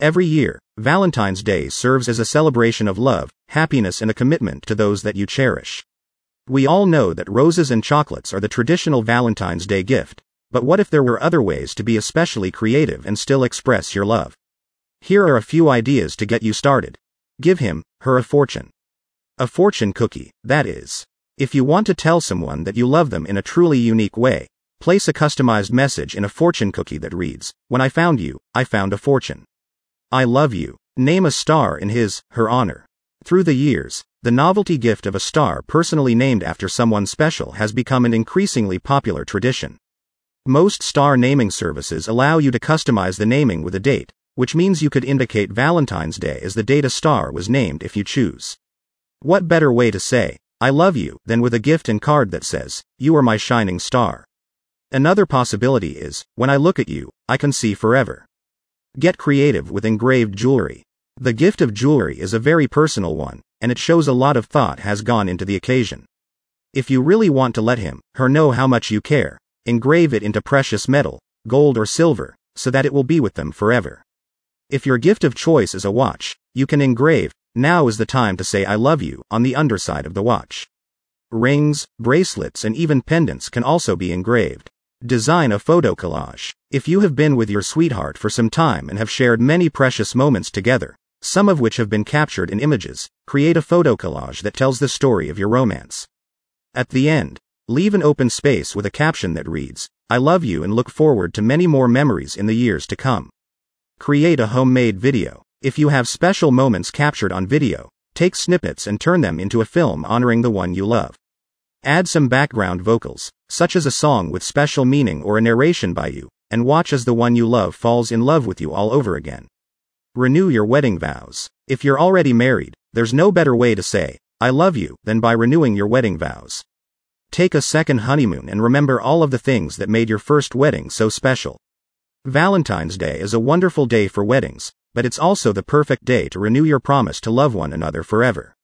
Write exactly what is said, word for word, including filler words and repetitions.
Every year, Valentine's Day serves as a celebration of love, happiness, and a commitment to those that you cherish. We all know that roses and chocolates are the traditional Valentine's Day gift, but what if there were other ways to be especially creative and still express your love? Here are a few ideas to get you started. Give him, her a fortune. A fortune cookie, that is. If you want to tell someone that you love them in a truly unique way, place a customized message in a fortune cookie that reads, "When I found you, I found a fortune. I love you." Name a star in his, her honor. Through the years, the novelty gift of a star personally named after someone special has become an increasingly popular tradition. Most star naming services allow you to customize the naming with a date, which means you could indicate Valentine's Day as the date a star was named if you choose. What better way to say, "I love you," than with a gift and card that says, "You are my shining star." Another possibility is, "When I look at you, I can see forever." Get creative with engraved jewelry. The gift of jewelry is a very personal one, and it shows a lot of thought has gone into the occasion. If you really want to let him, her know how much you care, engrave it into precious metal, gold or silver, so that it will be with them forever. If your gift of choice is a watch, you can engrave, "Now is the time to say I love you," on the underside of the watch. Rings, bracelets, and even pendants can also be engraved. Design a photo collage. If you have been with your sweetheart for some time and have shared many precious moments together, some of which have been captured in images, create a photo collage that tells the story of your romance. At the end, leave an open space with a caption that reads, "I love you and look forward to many more memories in the years to come." Create a homemade video. If you have special moments captured on video, take snippets and turn them into a film honoring the one you love. Add some background vocals, such as a song with special meaning or a narration by you, and watch as the one you love falls in love with you all over again. Renew your wedding vows. If you're already married, there's no better way to say, "I love you," than by renewing your wedding vows. Take a second honeymoon and remember all of the things that made your first wedding so special. Valentine's Day is a wonderful day for weddings, but it's also the perfect day to renew your promise to love one another forever.